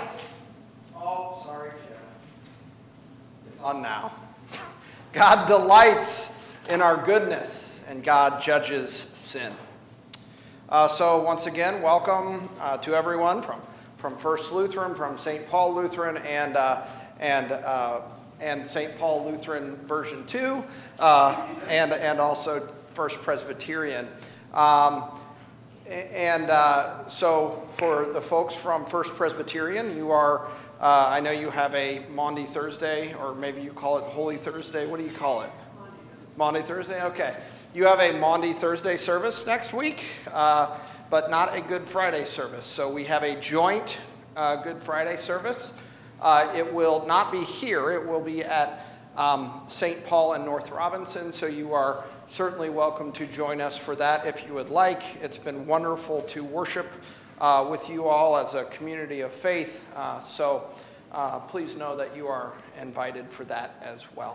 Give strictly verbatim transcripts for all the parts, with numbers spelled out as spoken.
delights. Oh, sorry, Jeff. It's on now. God delights in our goodness, and God judges sin. Uh, so once again, welcome uh, to everyone from, from First Lutheran, from Saint Paul Lutheran, and uh, and uh, and Saint Paul Lutheran version two, uh, and and also First Presbyterian. Um, and uh, so for the folks from First Presbyterian, you are, uh, I know you have a Maundy Thursday, or maybe you call it Holy Thursday. What do you call it? Maundy Thursday, okay. You have a Maundy Thursday service next week, uh, but not a Good Friday service. So we have a joint uh, Good Friday service. Uh, it will not be here. It will be at um, Saint Paul and North Robinson. So you are certainly welcome to join us for that if you would like. It's been wonderful to worship uh, with you all as a community of faith. Uh, so uh, please know that you are invited for that as well.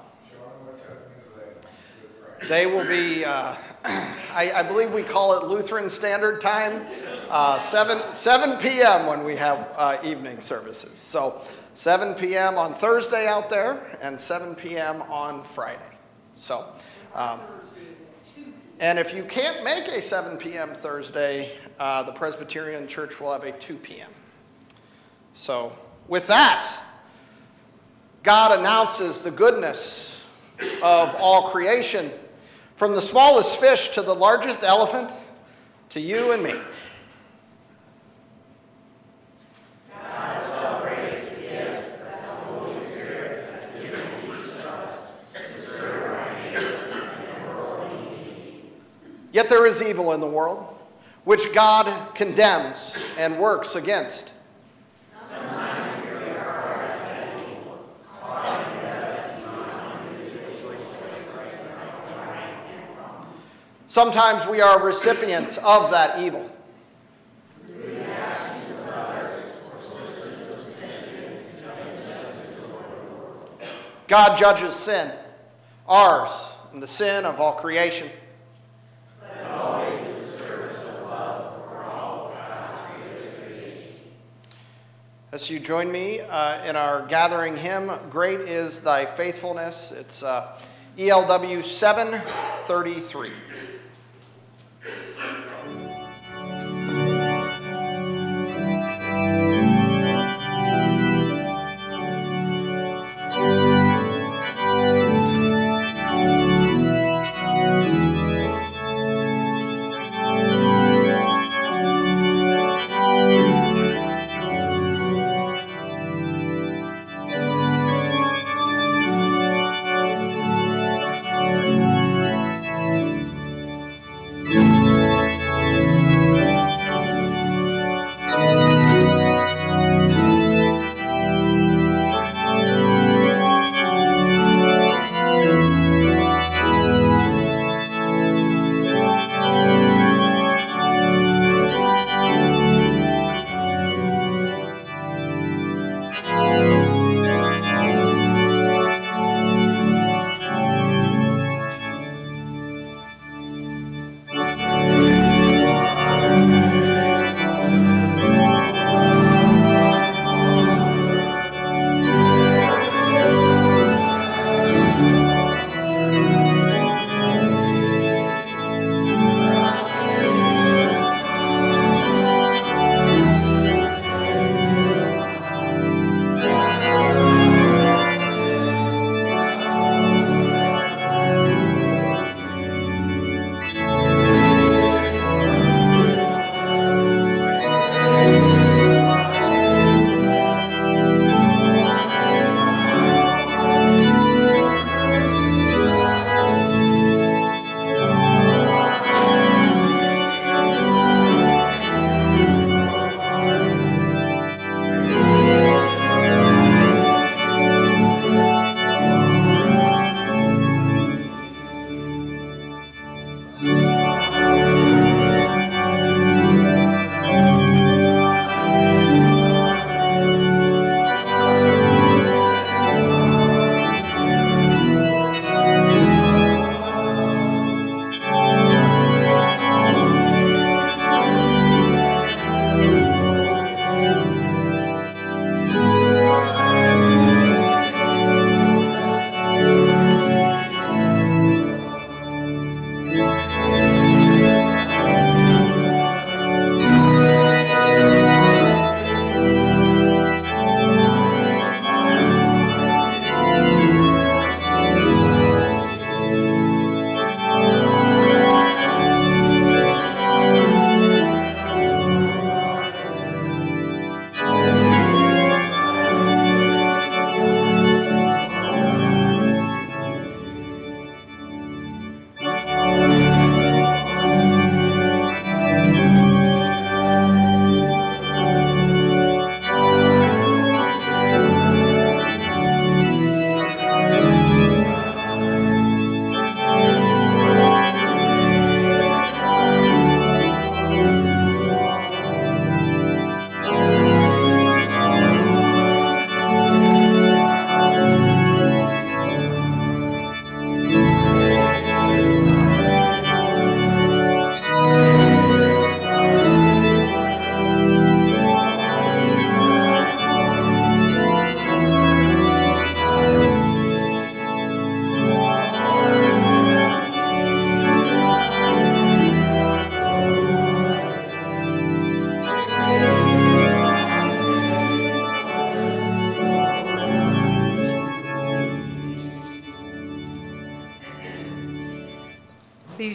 They will be, uh, I, I believe we call it Lutheran Standard Time, uh, seven p.m. when we have uh, evening services. So seven p.m. on Thursday out there and seven p.m. on Friday. So, um, and if you can't make a seven p.m. Thursday, uh, the Presbyterian Church will have a two p.m. So with that, God announces the goodness of all creation, from the smallest fish to the largest elephant, to you and me. God celebrates the gifts that the Holy Spirit has given each of us to serve our neighbor and the world we need. Yet there is evil in the world, which God condemns and works against. Sometimes we are part of that evil, causing us to not individual choices of right and wrong. Sometimes we are recipients of that evil. Through the actions of others or systems of sin, injustice or world. God judges sin, ours, and the sin of all creation. But always in the service of love for all God's creation. As you join me uh, in our gathering hymn, Great is Thy Faithfulness. It's uh, E L W seven thirty-three.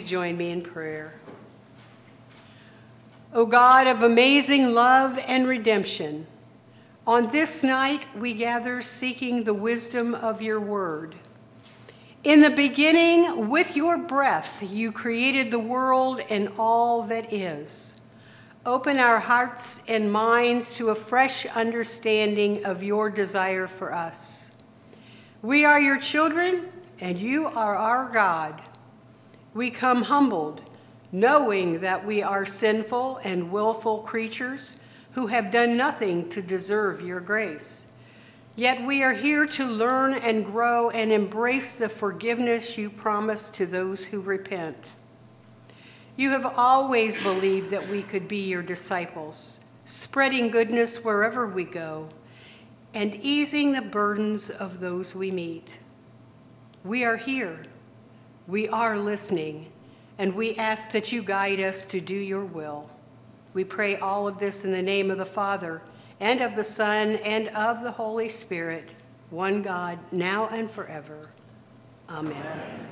please join me in prayer. O God of amazing love and redemption, on this night we gather seeking the wisdom of your word. In the beginning, with your breath, you created the world and all that is. Open our hearts and minds to a fresh understanding of your desire for us. We are your children, and you are our God. We come humbled, knowing that we are sinful and willful creatures who have done nothing to deserve your grace. Yet we are here to learn and grow and embrace the forgiveness you promise to those who repent. You have always believed that we could be your disciples, spreading goodness wherever we go, and easing the burdens of those we meet. We are here, we are listening, and we ask that you guide us to do your will. We pray all of this in the name of the Father, and of the Son, and of the Holy Spirit, one God, now and forever. Amen. Amen.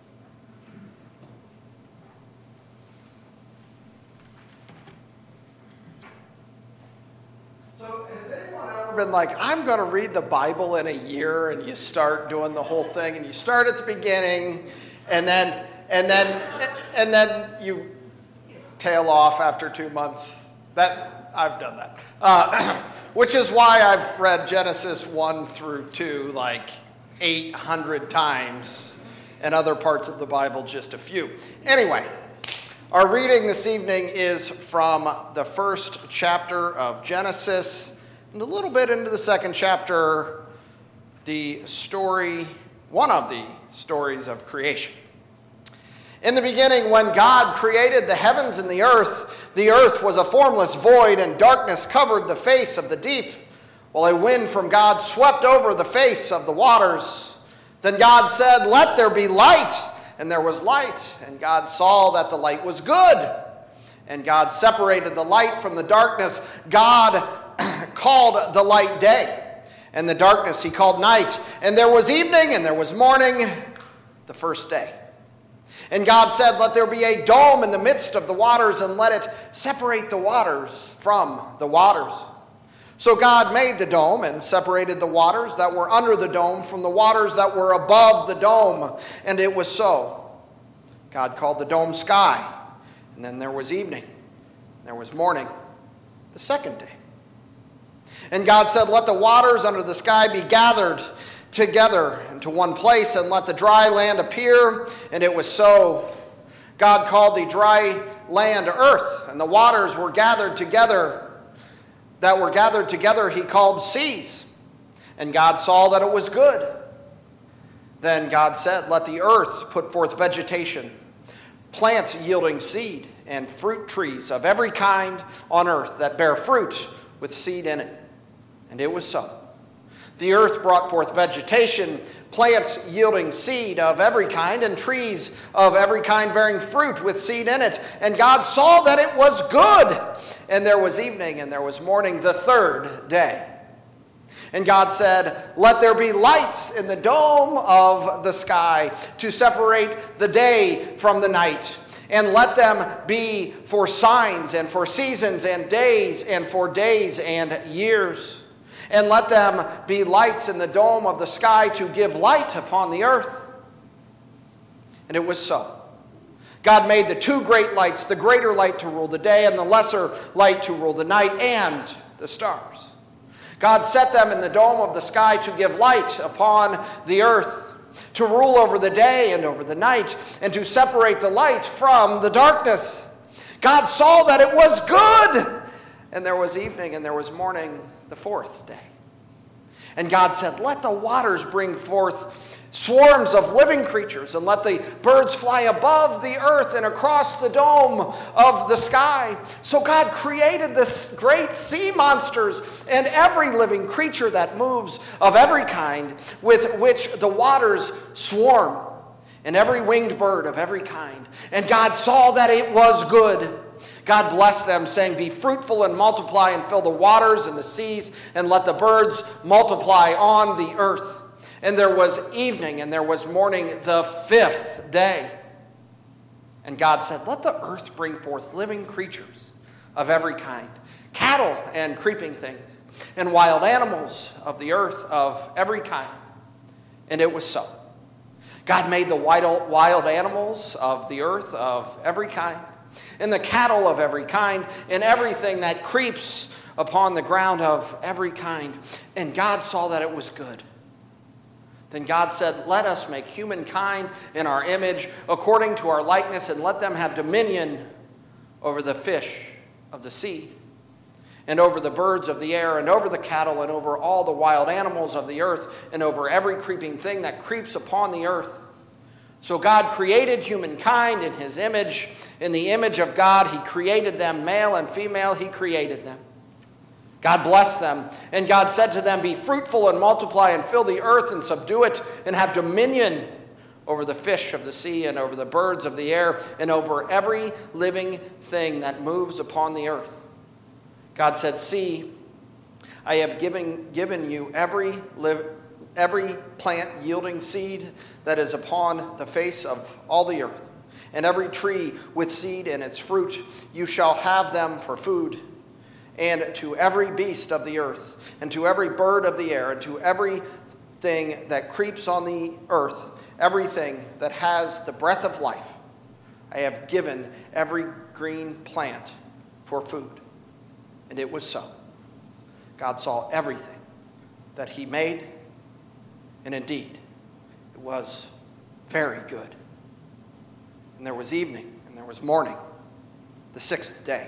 So has anyone ever been like, I'm going to read the Bible in a year, and you start doing the whole thing, and you start at the beginning, and then and then and then you tail off after two months? That I've done that, uh, which is why I've read Genesis one through two like eight hundred times, and other parts of the Bible just a few. Anyway. Our reading this evening is from the first chapter of Genesis, and a little bit into the second chapter, the story, one of the stories of creation. In the beginning, when God created the heavens and the earth, the earth was a formless void, and darkness covered the face of the deep, while a wind from God swept over the face of the waters. Then God said, "Let there be light." And there was light, and God saw that the light was good. And God separated the light from the darkness. God called the light day, and the darkness he called night. And there was evening, and there was morning, the first day. And God said, "Let there be a dome in the midst of the waters, and let it separate the waters from the waters." So God made the dome and separated the waters that were under the dome from the waters that were above the dome. And it was so. God called the dome sky. And then there was evening. There was morning, the second day. And God said, "Let the waters under the sky be gathered together into one place, and let the dry land appear." And it was so. God called the dry land earth, and the waters were gathered together that were gathered together he called seas. And God saw that it was good. Then God said, "Let the earth put forth vegetation, plants yielding seed, and fruit trees of every kind on earth that bear fruit with seed in it." And it was so. The earth brought forth vegetation, plants yielding seed of every kind, and trees of every kind bearing fruit with seed in it. And God saw that it was good. And there was evening, and there was morning, the third day. And God said, "Let there be lights in the dome of the sky to separate the day from the night. And let them be for signs and for seasons and days and for days and years. And let them be lights in the dome of the sky to give light upon the earth." And it was so. God made the two great lights, the greater light to rule the day and the lesser light to rule the night, and the stars. God set them in the dome of the sky to give light upon the earth, to rule over the day and over the night, and to separate the light from the darkness. God saw that it was good. And there was evening, and there was morning, the fourth day. And God said, "Let the waters bring forth swarms of living creatures, and let the birds fly above the earth and across the dome of the sky." So God created this great sea monsters and every living creature that moves of every kind with which the waters swarm, and every winged bird of every kind. And God saw that it was good. God blessed them, saying, "Be fruitful and multiply, and fill the waters and the seas, and let the birds multiply on the earth." And there was evening, and there was morning, the fifth day. And God said, let the earth bring forth living creatures of every kind, cattle and creeping things, and wild animals of the earth of every kind. And it was so. God made the wild, wild animals of the earth of every kind, and the cattle of every kind, and everything that creeps upon the ground of every kind. And God saw that it was good. Then God said, let us make humankind in our image, according to our likeness, and let them have dominion over the fish of the sea, and over the birds of the air, and over the cattle, and over all the wild animals of the earth, and over every creeping thing that creeps upon the earth. So God created humankind in his image. In the image of God, he created them, male and female, he created them. God blessed them, and God said to them, be fruitful and multiply and fill the earth and subdue it, and have dominion over the fish of the sea, and over the birds of the air, and over every living thing that moves upon the earth. God said, see, I have given, given you every, live, every plant yielding seed that is upon the face of all the earth, and every tree with seed in its fruit. You shall have them for food. And to every beast of the earth, and to every bird of the air, and to everything that creeps on the earth, everything that has the breath of life, I have given every green plant for food. And it was so. God saw everything that he made, and indeed, it was very good. And there was evening, and there was morning, the sixth day.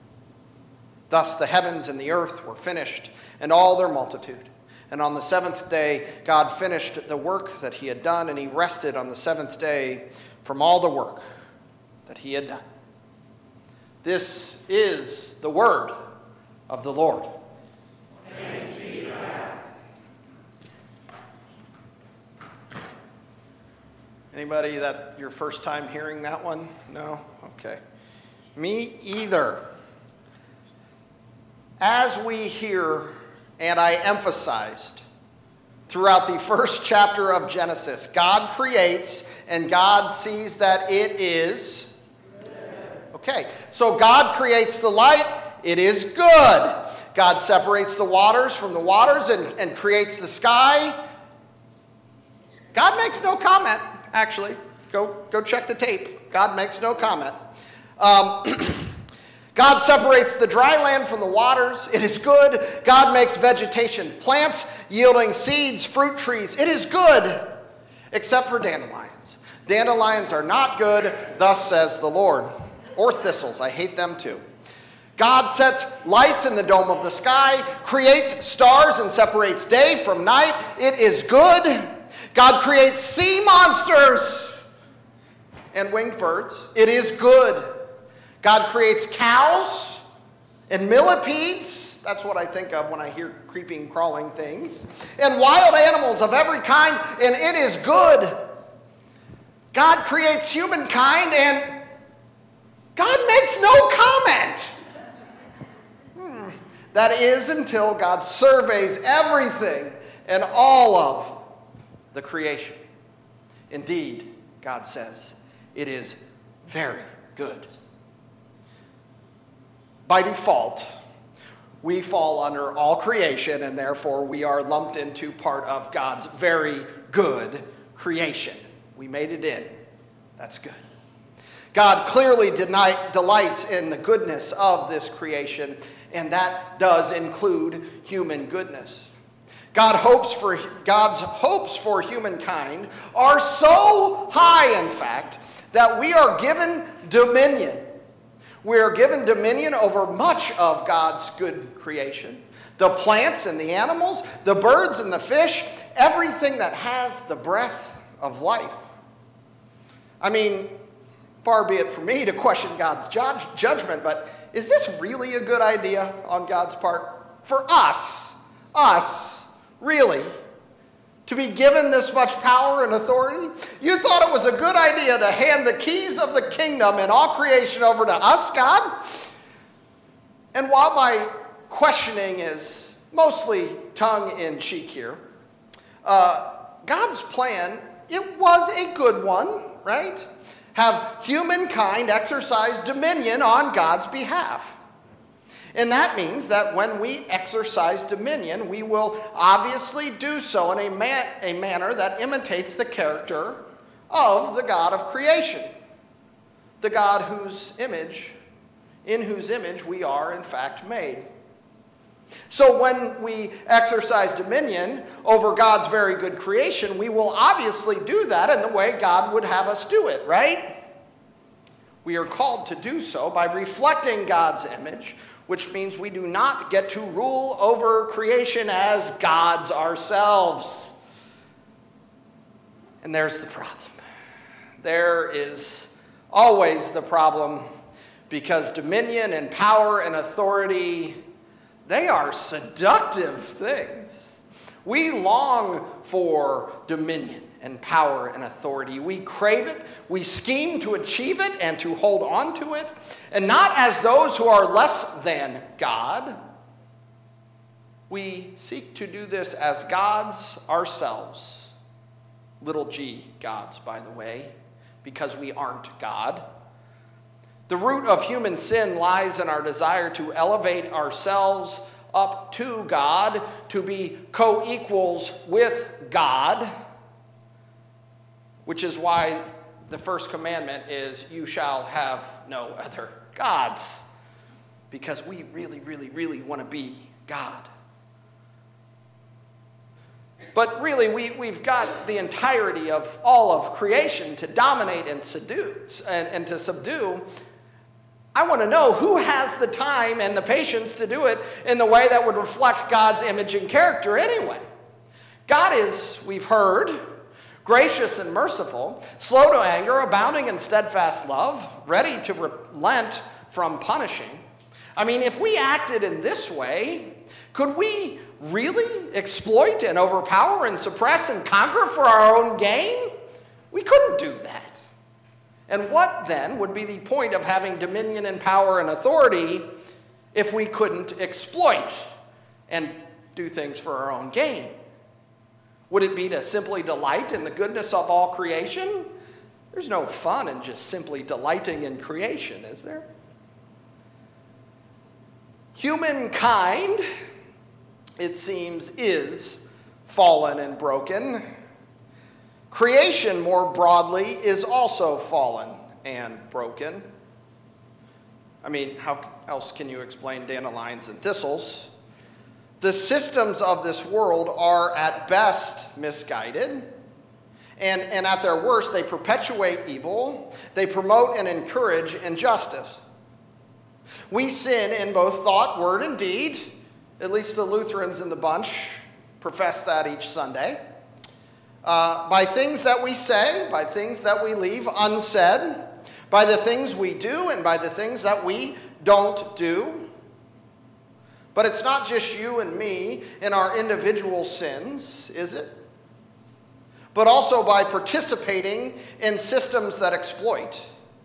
Thus the heavens and the earth were finished, and all their multitude. And on the seventh day, God finished the work that he had done, and he rested on the seventh day from all the work that he had done. This is the word of the Lord. Thanks be to God. Anybody that your first time hearing that one? No? Okay. Me either. As we hear, and I emphasized throughout the first chapter of Genesis, God creates and God sees that it is okay. So God creates the light, it is good. God separates the waters from the waters and, and creates the sky. God makes no comment, actually. Go, go check the tape. God makes no comment. Um, God separates the dry land from the waters. It is good. God makes vegetation, plants yielding seeds, fruit trees. It is good, except for dandelions. Dandelions are not good, thus says the Lord. Or thistles. I hate them too. God sets lights in the dome of the sky, creates stars and separates day from night. It is good. God creates sea monsters and winged birds. It is good. God creates cows and millipedes. That's what I think of when I hear creeping, crawling things. And wild animals of every kind, and it is good. God creates humankind, and God makes no comment. Hmm. That is until God surveys everything and all of the creation. Indeed, God says, it is very good. By default, we fall under all creation, and therefore we are lumped into part of God's very good creation. We made it in. That's good. God clearly deny, delights in the goodness of this creation, and that does include human goodness. God hopes for, God's hopes for humankind are so high, in fact, that we are given dominion. We are given dominion over much of God's good creation. The plants and the animals, the birds and the fish, everything that has the breath of life. I mean, far be it from me to question God's judge, judgment, but is this really a good idea on God's part? For us, us, really, to be given this much power and authority? You thought it was a good idea to hand the keys of the kingdom and all creation over to us, God? And while my questioning is mostly tongue-in-cheek here, uh, God's plan, it was a good one, right? have humankind exercise dominion on God's behalf. And that means that when we exercise dominion, we will obviously do so in a, man- a manner that imitates the character of the God of creation, the God whose image, in whose image we are in fact made. So when we exercise dominion over God's very good creation, we will obviously do that in the way God would have us do it, right? We are called to do so by reflecting God's image, which means we do not get to rule over creation as gods ourselves. And there's the problem. There is always the problem, because dominion and power and authority, they are seductive things. We long for dominion and power and authority. We crave it, we scheme to achieve it and to hold on to it, and not as those who are less than God. We seek to do this as gods ourselves. Little g gods, by the way, because we aren't God. The root of human sin lies in our desire to elevate ourselves up to God, to be co-equals with God, which is why the first commandment is, you shall have no other gods, because we really, really, really want to be God. But really, we, we've got the entirety of all of creation to dominate and seduce and, and to subdue. I want to know who has the time and the patience to do it in the way that would reflect God's image and character anyway. God is, we've heard, gracious and merciful, slow to anger, abounding in steadfast love, ready to relent from punishing. I mean, if we acted in this way, could we really exploit and overpower and suppress and conquer for our own gain? We couldn't do that. And what then would be the point of having dominion and power and authority if we couldn't exploit and do things for our own gain? Would it be to simply delight in the goodness of all creation? There's no fun in just simply delighting in creation, is there? Humankind, it seems, is fallen and broken. Creation, more broadly, is also fallen and broken. I mean, how else can you explain dandelions and thistles? The systems of this world are at best misguided, and, and at their worst, they perpetuate evil. They promote and encourage injustice. We sin in both thought, word, and deed. At least the Lutherans in the bunch profess that each Sunday. Uh, by things that we say, by things that we leave unsaid, by the things we do, and by the things that we don't do. But it's not just you and me in our individual sins, is it? But also by participating in systems that exploit.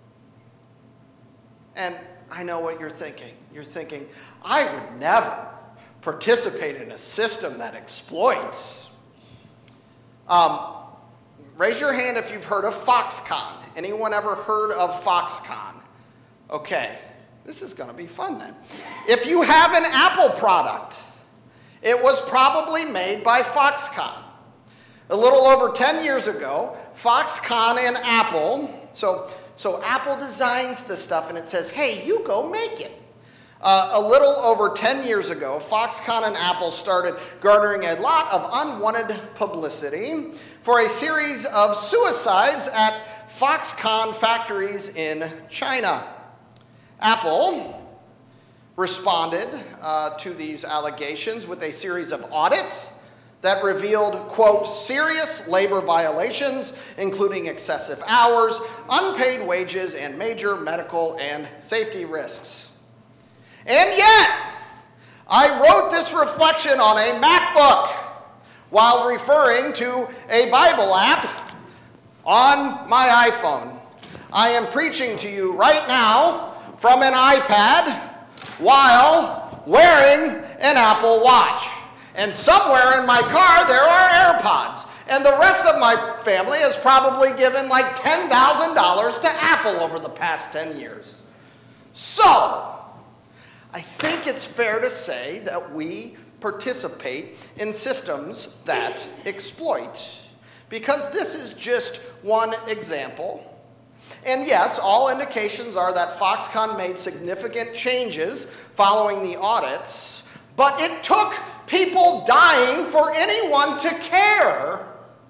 And I know what you're thinking. You're thinking, I would never participate in a system that exploits. Um, raise your hand if you've heard of Foxconn. Anyone ever heard of Foxconn? Okay, this is going to be fun then. If you have an Apple product, it was probably made by Foxconn. A little over ten years ago, Foxconn and Apple, so, so Apple designs the stuff and it says, hey, you go make it. Uh, a little over ten years ago, Foxconn and Apple started garnering a lot of unwanted publicity for a series of suicides at Foxconn factories in China. Apple responded uh, to these allegations with a series of audits that revealed, quote, serious labor violations, including excessive hours, unpaid wages, and major medical and safety risks. And yet, I wrote this reflection on a MacBook while referring to a Bible app on my iPhone. I am preaching to you right now from an iPad while wearing an Apple Watch. And somewhere in my car there are AirPods. And the rest of my family has probably given like ten thousand dollars to Apple over the past ten years. So, I think it's fair to say that we participate in systems that exploit, because this is just one example. And yes, all indications are that Foxconn made significant changes following the audits, but it took people dying for anyone to care.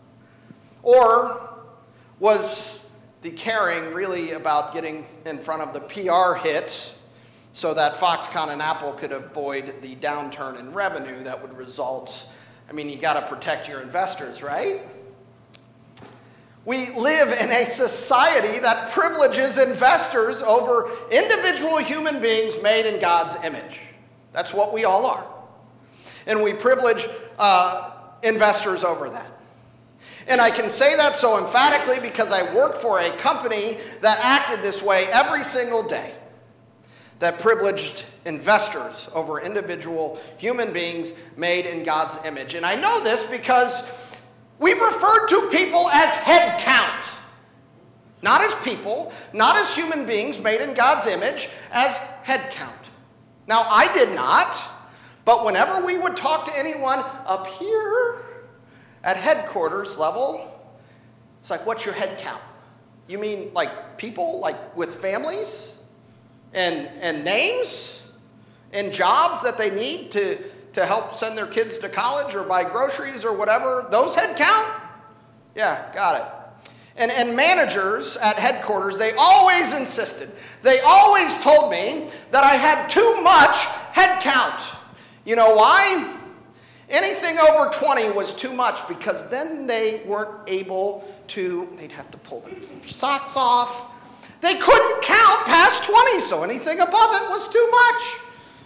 Or was the caring really about getting in front of the P R hit so that Foxconn and Apple could avoid the downturn in revenue that would result? I mean, you got to protect your investors, right? We live in a society that privileges investors over individual human beings made in God's image. That's what we all are. And we privilege uh, investors over that. And I can say that so emphatically because I work for a company that acted this way every single day, that privileged investors over individual human beings made in God's image. And I know this because we referred to people as head count. Not as people, not as human beings made in God's image, as head count. Now, I did not, but whenever we would talk to anyone up here at headquarters level, it's like, what's your head count? You mean like people, like with families and, and names and jobs that they need to to help send their kids to college or buy groceries or whatever, those head count? Yeah, got it. And, and managers at headquarters, they always insisted, they always told me that I had too much head count. You know why? Anything over twenty was too much, because then they weren't able to, they'd have to pull their socks off. They couldn't count past twenty, so anything above it was too much.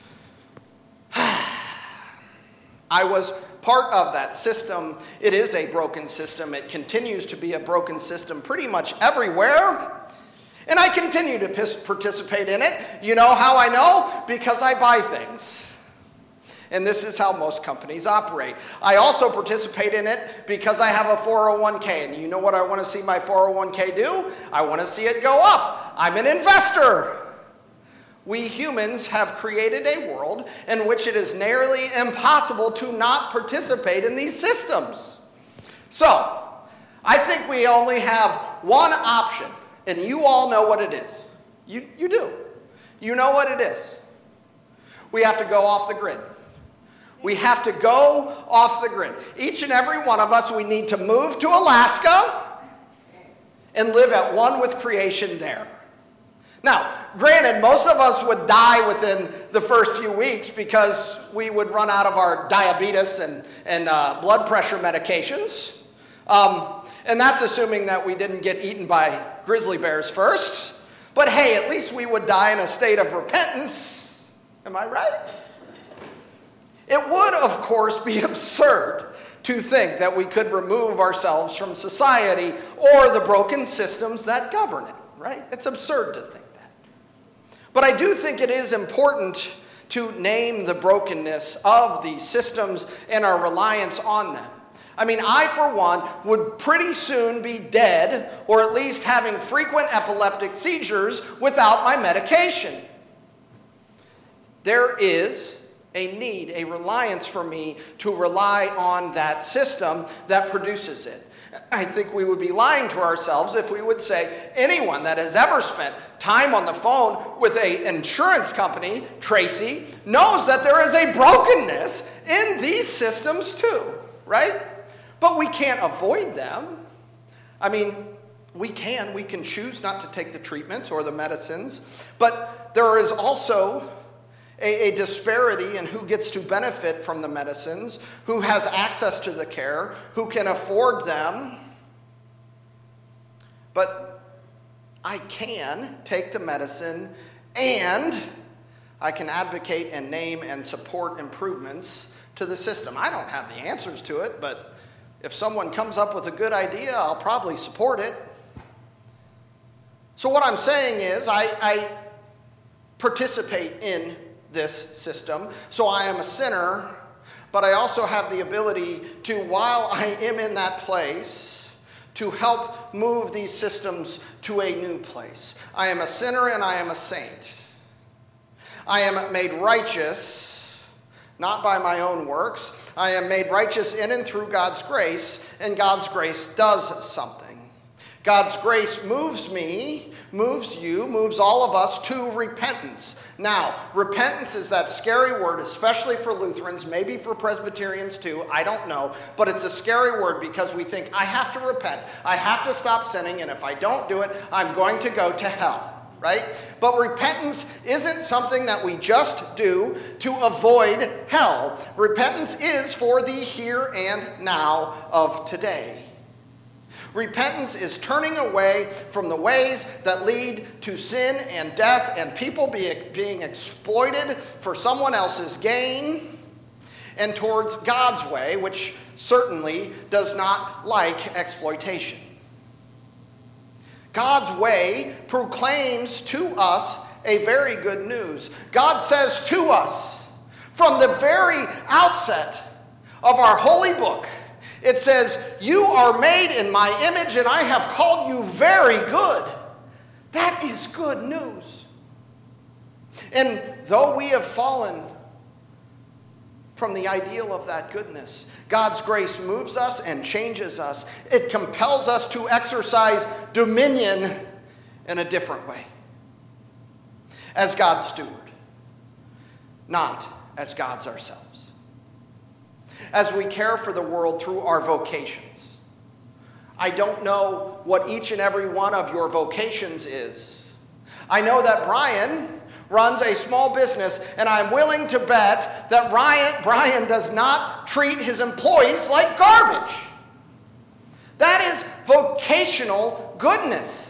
I was part of that system. It is a broken system. It continues to be a broken system pretty much everywhere. And I continue to participate in it. You know how I know? Because I buy things. And this is how most companies operate. I also participate in it because I have a four oh one k. And you know what I want to see my four oh one k do? I want to see it go up. I'm an investor. We humans have created a world in which it is nearly impossible to not participate in these systems. So, I think we only have one option, and you all know what it is. You, you do. You know what it is. We have to go off the grid. We have to go off the grid. Each and every one of us, we need to move to Alaska and live at one with creation there. Now, granted, most of us would die within the first few weeks because we would run out of our diabetes and, and uh, blood pressure medications. Um, and that's assuming that we didn't get eaten by grizzly bears first. But hey, at least we would die in a state of repentance. Am I right? It would, of course, be absurd to think that we could remove ourselves from society or the broken systems that govern it, right? It's absurd to think. But I do think it is important to name the brokenness of these systems and our reliance on them. I mean, I, for one, would pretty soon be dead, or at least having frequent epileptic seizures without my medication. There is a need, a reliance for me to rely on that system that produces it. I think we would be lying to ourselves if we would say anyone that has ever spent time on the phone with an insurance company, Tracy, knows that there is a brokenness in these systems too, right? But we can't avoid them. I mean, we can. We can choose not to take the treatments or the medicines. But there is also A, a disparity in who gets to benefit from the medicines, who has access to the care, who can afford them. But I can take the medicine and I can advocate and name and support improvements to the system. I don't have the answers to it, but if someone comes up with a good idea, I'll probably support it. So what I'm saying is I, I participate in this system. So I am a sinner, but I also have the ability to, while I am in that place, to help move these systems to a new place. I am a sinner and I am a saint. I am made righteous, not by my own works. I am made righteous in and through God's grace, and God's grace does something. God's grace moves me, moves you, moves all of us to repentance. Now, repentance is that scary word, especially for Lutherans, maybe for Presbyterians too, I don't know, but it's a scary word because we think, I have to repent, I have to stop sinning, and if I don't do it, I'm going to go to hell. Right? But repentance isn't something that we just do to avoid hell. Repentance is for the here and now of today. Repentance is turning away from the ways that lead to sin and death and people be, being exploited for someone else's gain, and towards God's way, which certainly does not like exploitation. God's way proclaims to us a very good news. God says to us from the very outset of our holy book, it says, you are made in my image and I have called you very good. That is good news. And though we have fallen from the ideal of that goodness, God's grace moves us and changes us. It compels us to exercise dominion in a different way. As God's steward, not as gods ourselves. As we care for the world through our vocations. I don't know what each and every one of your vocations is. I know that Brian runs a small business, and I'm willing to bet that Brian, Brian does not treat his employees like garbage. That is vocational goodness.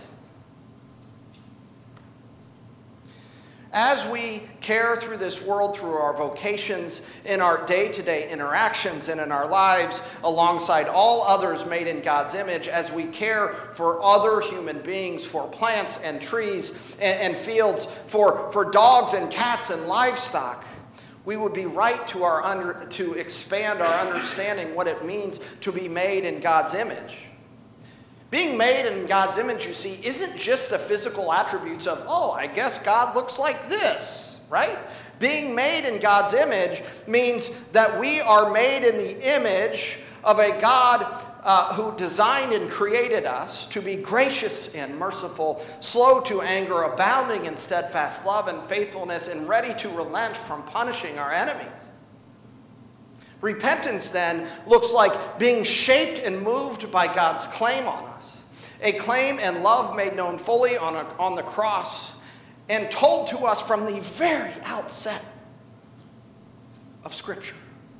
As we care through this world, through our vocations, in our day-to-day interactions, and in our lives, alongside all others made in God's image, as we care for other human beings, for plants and trees and, and fields, for, for dogs and cats and livestock, we would be right to, our under, to expand our understanding what it means to be made in God's image. Being made in God's image, you see, isn't just the physical attributes of, oh, I guess God looks like this, right? Being made in God's image means that we are made in the image of a God uh, who designed and created us to be gracious and merciful, slow to anger, abounding in steadfast love and faithfulness, and ready to relent from punishing our enemies. Repentance, then, looks like being shaped and moved by God's claim on us. A claim and love made known fully on, a, on the cross and told to us from the very outset of Scripture.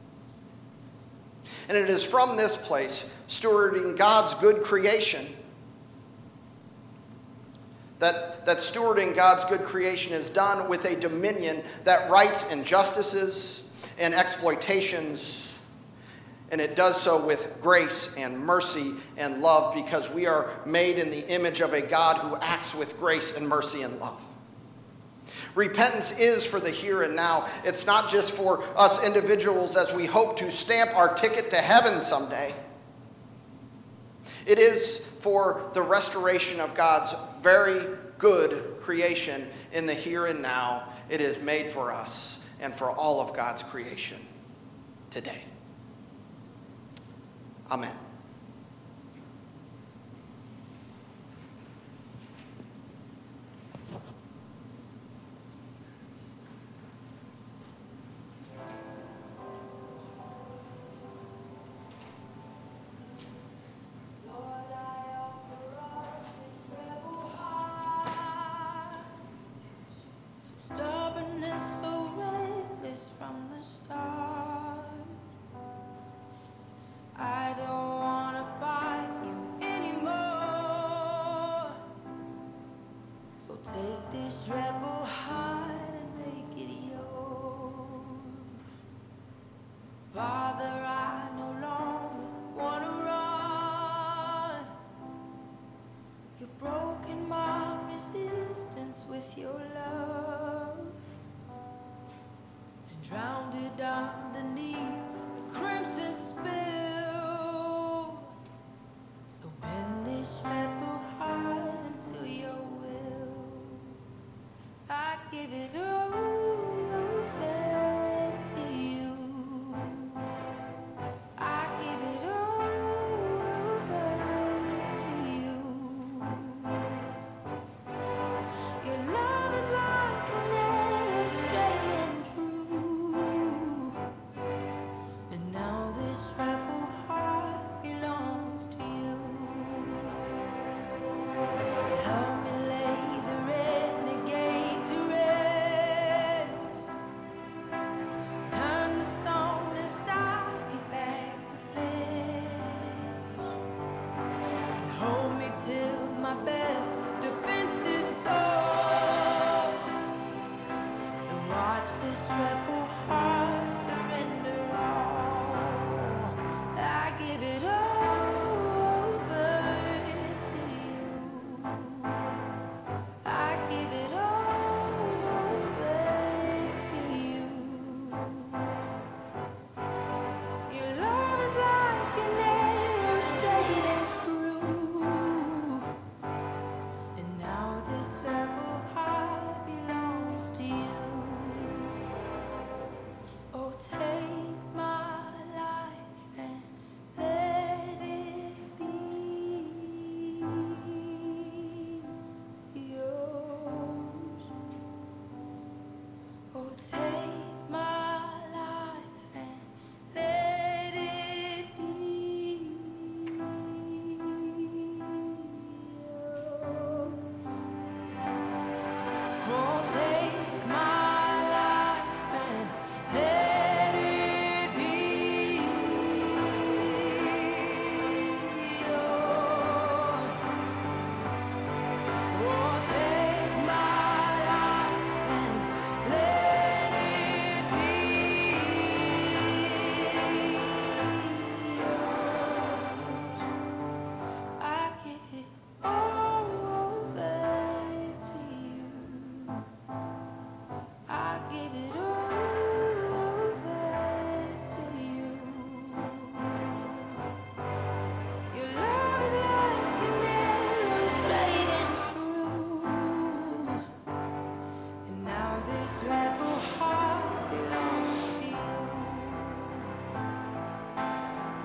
And it is from this place, stewarding God's good creation, that, that stewarding God's good creation is done with a dominion that rights injustices and exploitations. And it does so with grace and mercy and love, because we are made in the image of a God who acts with grace and mercy and love. Repentance is for the here and now. It's not just for us individuals as we hope to stamp our ticket to heaven someday. It is for the restoration of God's very good creation in the here and now. It is made for us and for all of God's creation today. Amen. I don't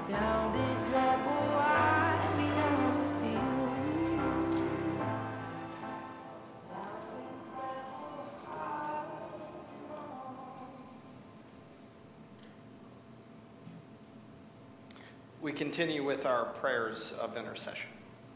Now this rebel heart belongs to you. We continue with our prayers of intercession.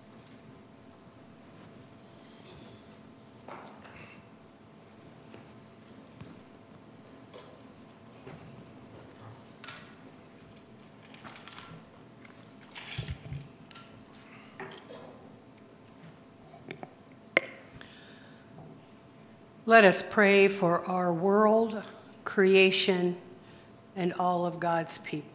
Let us pray for our world, creation, and all of God's people.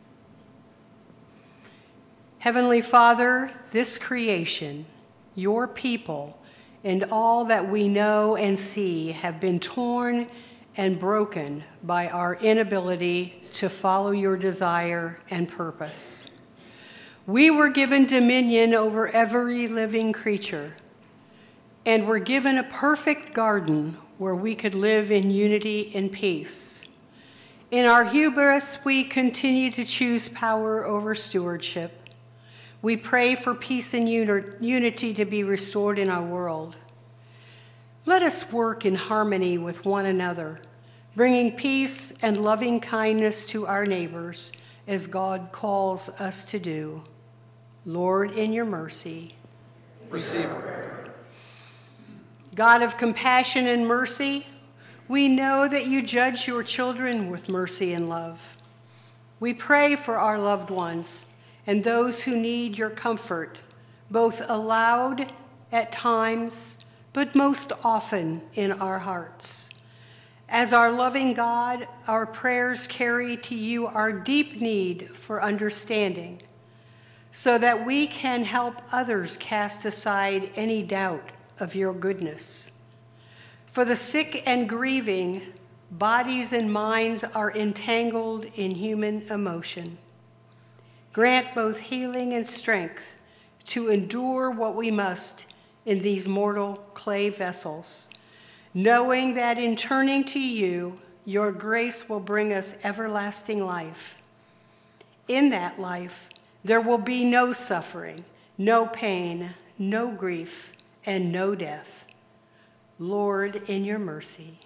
Heavenly Father, this creation, your people, and all that we know and see have been torn and broken by our inability to follow your desire and purpose. We were given dominion over every living creature, and were given a perfect garden where we could live in unity and peace. In our hubris, we continue to choose power over stewardship. We pray for peace and uni- unity to be restored in our world. Let us work in harmony with one another, bringing peace and loving kindness to our neighbors as God calls us to do. Lord, in your mercy, Receive prayer. God of compassion and mercy, we know that you judge your children with mercy and love. We pray for our loved ones and those who need your comfort, both aloud at times, but most often in our hearts. As our loving God, our prayers carry to you our deep need for understanding, so that we can help others cast aside any doubt of your goodness. For the sick and grieving, bodies and minds are entangled in human emotion. Grant both healing and strength to endure what we must in these mortal clay vessels, knowing that in turning to you, your grace will bring us everlasting life. In that life, there will be no suffering, no pain, no grief, and no death. Lord, in your mercy.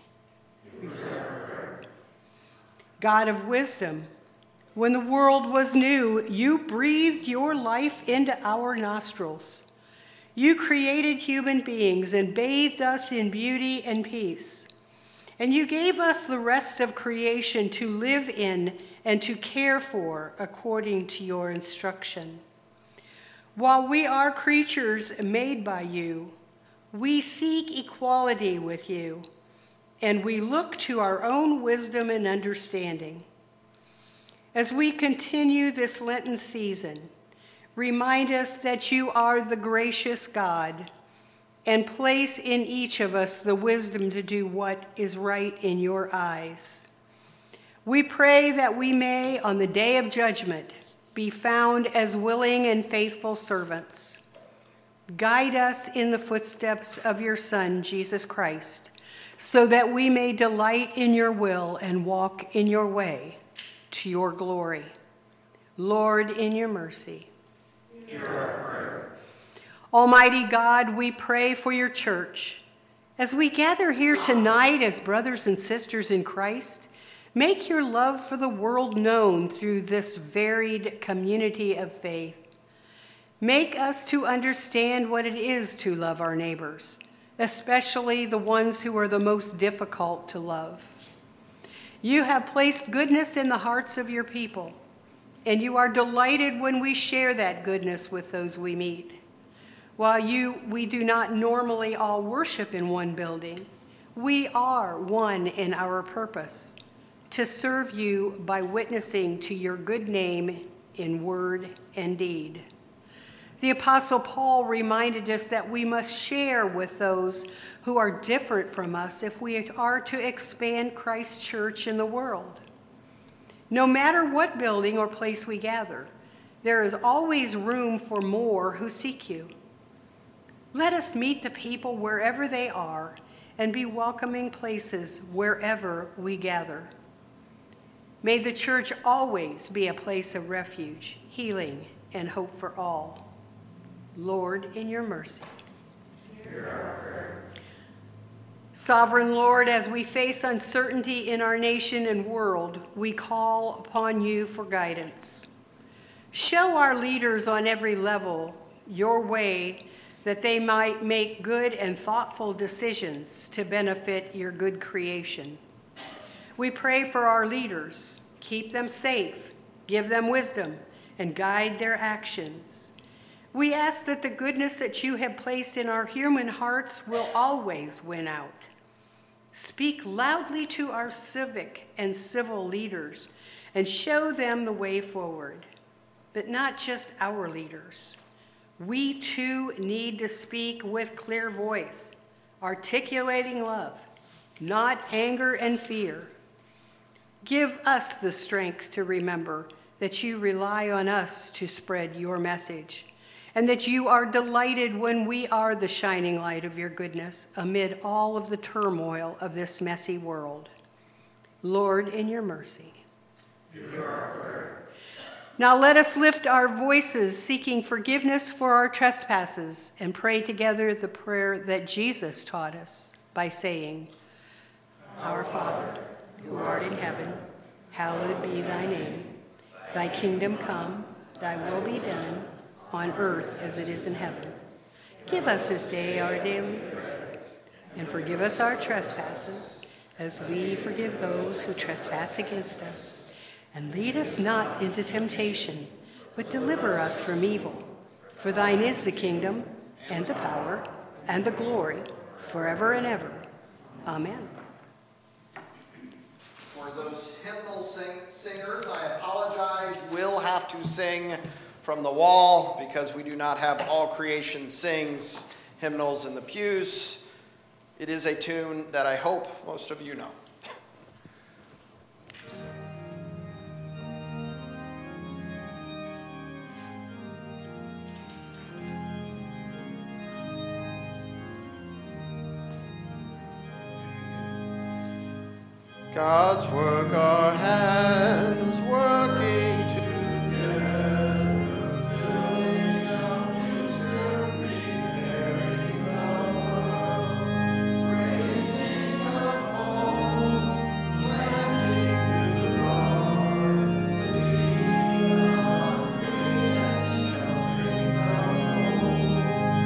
God of wisdom, when the world was new, you breathed your life into our nostrils. You created human beings and bathed us in beauty and peace. And you gave us the rest of creation to live in and to care for according to your instruction. While we are creatures made by you, we seek equality with you, and we look to our own wisdom and understanding. As we continue this Lenten season, remind us that you are the gracious God, and place in each of us the wisdom to do what is right in your eyes. We pray that we may, on the day of judgment, be found as willing and faithful servants. Guide us in the footsteps of your Son, Jesus Christ, so that we may delight in your will and walk in your way to your glory. Lord, in your mercy. Hear our prayer. Almighty God, we pray for your church. As we gather here tonight as brothers and sisters in Christ, make your love for the world known through this varied community of faith. Make us to understand what it is to love our neighbors, especially the ones who are the most difficult to love. You have placed goodness in the hearts of your people, and you are delighted when we share that goodness with those we meet. While you, we do not normally all worship in one building, we are one in our purpose, to serve you by witnessing to your good name in word and deed. The Apostle Paul reminded us that we must share with those who are different from us if we are to expand Christ's church in the world. No matter what building or place we gather, there is always room for more who seek you. Let us meet the people wherever they are and be welcoming places wherever we gather. May the church always be a place of refuge, healing, and hope for all. Lord, in your mercy. Hear our prayer. Sovereign Lord, as we face uncertainty in our nation and world, we call upon you for guidance. Show our leaders on every level your way, that they might make good and thoughtful decisions to benefit your good creation. We pray for our leaders. Keep them safe, give them wisdom, and guide their actions. We ask that the goodness that you have placed in our human hearts will always win out. Speak loudly to our civic and civil leaders and show them the way forward. But not just our leaders. We too need to speak with clear voice, articulating love, not anger and fear. Give us the strength to remember that you rely on us to spread your message, and that you are delighted when we are the shining light of your goodness amid all of the turmoil of this messy world. Lord, in your mercy. Hear our prayer. Now let us lift our voices, seeking forgiveness for our trespasses, and pray together the prayer that Jesus taught us by saying, Our Father, who art in heaven, hallowed be thy name. Thy kingdom come, thy will be done, on earth as it is in heaven. Give us this day our daily bread, and forgive us our trespasses, as we forgive those who trespass against us. And lead us not into temptation, but deliver us from evil. For thine is the kingdom, and the power, and the glory, forever and ever. Amen. For those hymnal sing- singers, I apologize. We'll have to sing from the wall because we do not have All Creation Sings hymnals in the pews. It is a tune that I hope most of you know. God's work, our hands working together, building our future, preparing the world, raising up homes, planting new gardens, feeding the hungry and sheltering the cold.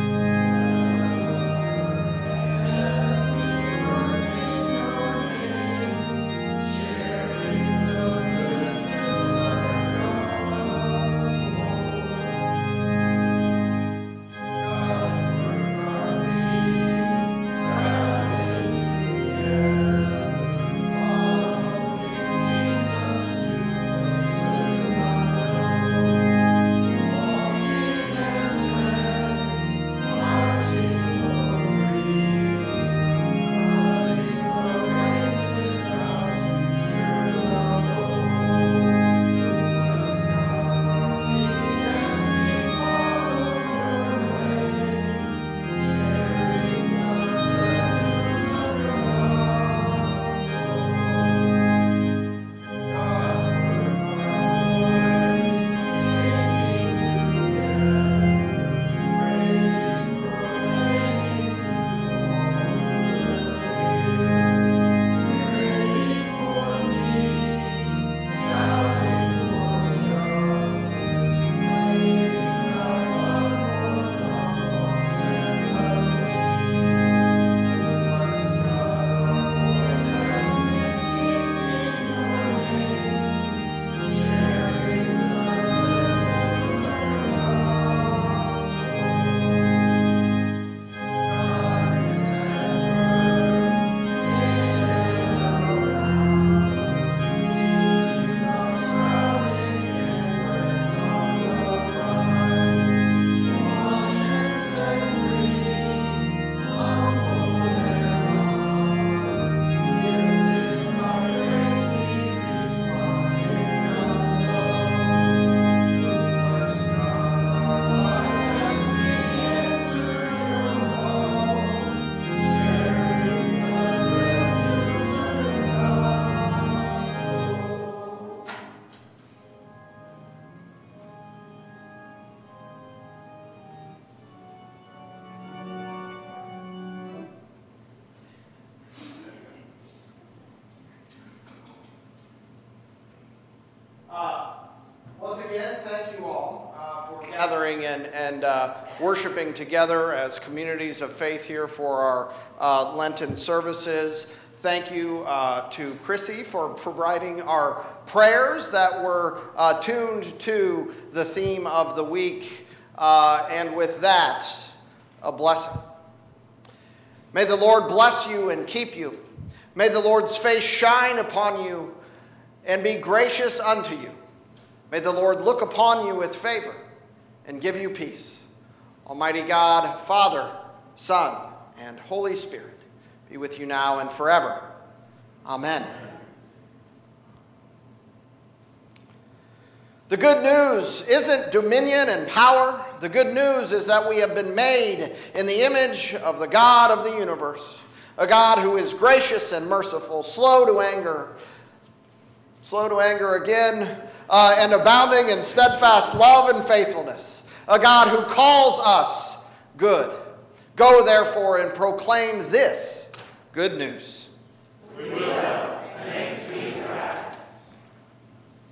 As we work in your name, sharing the good thank you all uh, for gathering and, and uh, worshiping together as communities of faith here for our uh, Lenten services. Thank you uh, to Chrissy for providing our prayers that were uh, tuned to the theme of the week. Uh, and with that, a blessing. May the Lord bless you and keep you. May the Lord's face shine upon you and be gracious unto you. May the Lord look upon you with favor and give you peace. Almighty God, Father, Son, and Holy Spirit, be with you now and forever. Amen. The good news isn't dominion and power. The good news is that we have been made in the image of the God of the universe, a God who is gracious and merciful, slow to anger, slow to anger again, uh, and abounding in steadfast love and faithfulness, a God who calls us good. Go, therefore, and proclaim this good news. We will.